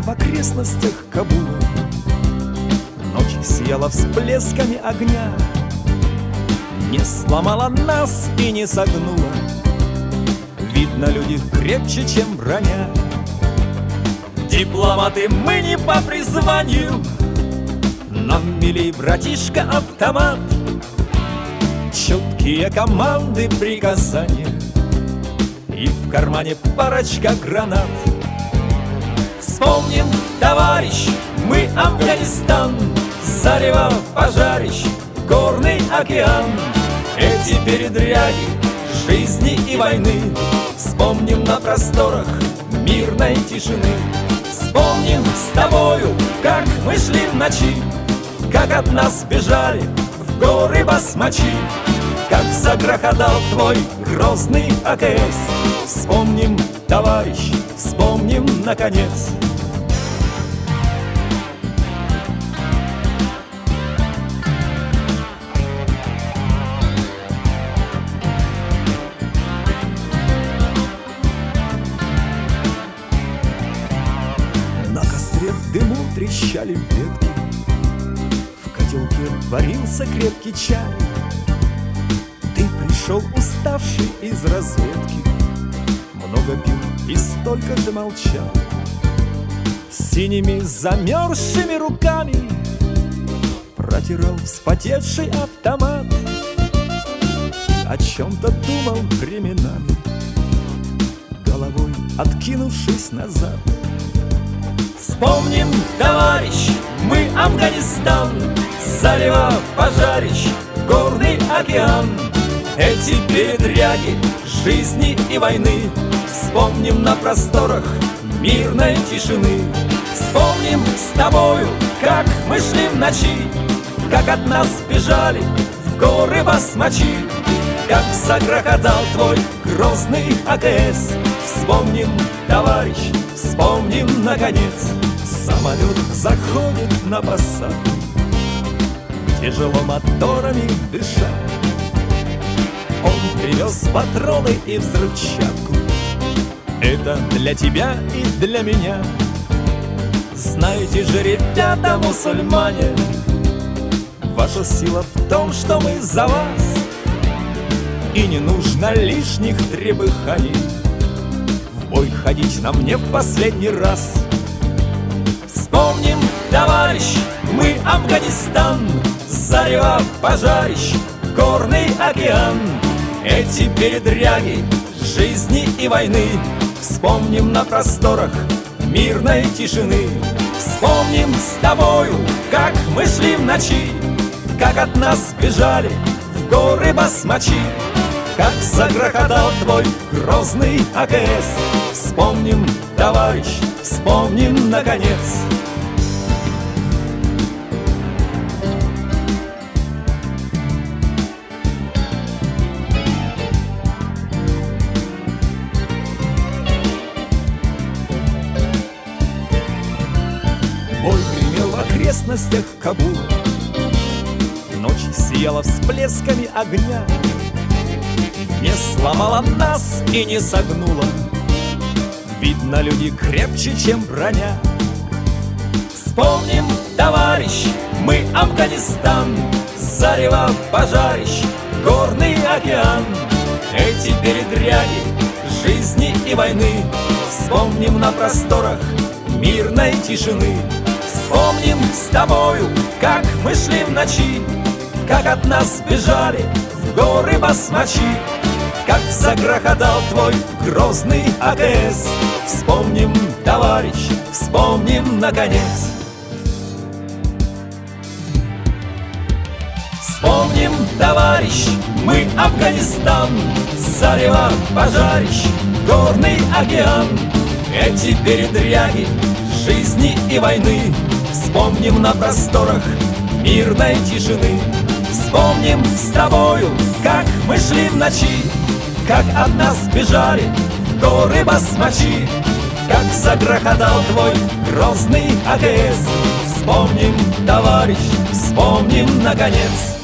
в окрестностях Кабула. Ночь сияла всплесками огня, не сломала нас и не согнула. Видно, люди крепче, чем броня. Дипломаты мы не по призванию, нам милей, братишка, автомат. Четкие команды, приказания, и в кармане парочка гранат. Вспомним, товарищ, мы Афганистан, зарево, пожарищ, горный океан. Эти передряги жизни и войны вспомним на просторах мирной тишины. Вспомним с тобою, как мы шли в ночи, как от нас бежали в горы басмачи, как загрохотал твой грозный АКС. Вспомним, товарищ, вспомним наконец. На костре в дыму трещали ветки, в котелке варился крепкий чай. Ты пришел уставший из разведки, много пил и столько же молчал. Синими замерзшими руками протирал вспотевший автомат. О чем-то думал временами, головой откинувшись назад. Вспомним, товарищ, мы Афганистан, зарево, пожарищ, горный океан. Эти передряги жизни и войны вспомним на просторах мирной тишины. Вспомним с тобою, как мы шли в ночи, как от нас бежали в горы басмачи, как загрохотал твой грозный АКС. Вспомним, товарищ, вспомним наконец. Самолет заходит на посадку, тяжело моторами дыша. Он привез патроны и взрывчатку, это для тебя и для меня. Знаете же, ребята мусульмане, ваша сила в том, что мы за вас, и не нужно лишних требыханий. В бой ходить нам не в последний раз. Вспомним, товарищ, мы Афганистан, зарево, пожарищ, горный океан. Эти передряги жизни и войны вспомним на просторах мирной тишины. Вспомним с тобою, как мы шли в ночи, как от нас бежали в горы басмачи, как загрохотал твой грозный АКС. Вспомним, товарищ, вспомним наконец. Бой гремел в окрестностях Кабула, ночь сияла всплесками огня, не сломала нас и не согнула. Видно, люди крепче, чем броня. Вспомним, товарищ, мы Афганистан, зарево, пожарищ, горный океан. Эти передряги жизни и войны вспомним на просторах мирной тишины. Вспомним с тобою, как мы шли в ночи, как от нас бежали в горы басмачи, как загрохотал твой грозный АКС. Вспомним, товарищ, вспомним наконец. Вспомним, товарищ, мы Афганистан, зарево, пожарищ, горный океан. Эти передряги жизни и войны вспомним на просторах мирной тишины. Вспомним с тобою, как мы шли в ночи, как от нас бежали в горы басмачи, как загрохотал твой грозный АКС. Вспомним, товарищ, вспомним наконец.